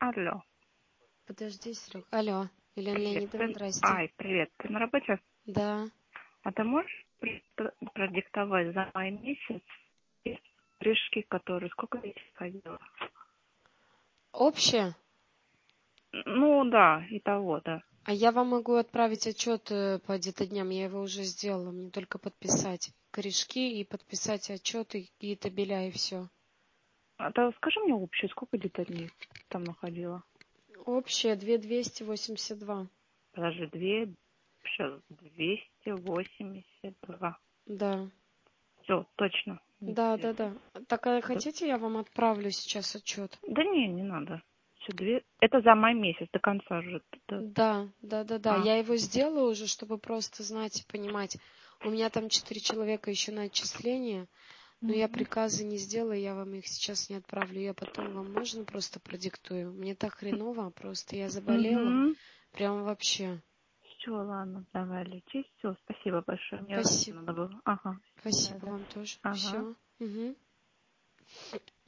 Алло, Подожди, Серег. Алло, Елена привет. Леонидовна, здрасте. Привет. Ты на работе? Да. А ты можешь продиктовать за май месяц прыжки, которые сколько я ходила? Общее? Ну да, и того, да. А я вам могу отправить отчет по детодням. Я его уже сделала. Мне только подписать корешки и подписать отчеты и табеля, и все. А то скажи мне общее, сколько где-то дней там находила? Общее 2282. Подожди, сейчас 282. Да. Все, точно. Да, да, да. Так, а хотите, я вам отправлю сейчас отчет? Да не надо. Все, Это за май месяц, до конца же. Да, да, да, да. А, Я его сделала уже, чтобы просто знать и понимать. У меня там 4 человека еще на отчисление. Но я мгм. приказы не сделаю, я вам их сейчас не отправлю. Я потом вам можно просто продиктую. Мне так хреново, просто я заболела. Мгм. Прям вообще. Все, ладно, давай лети. Все, спасибо большое. Мне Спасибо. надо было. Ага. Спасибо Да. вам тоже. Ага. Все. Угу.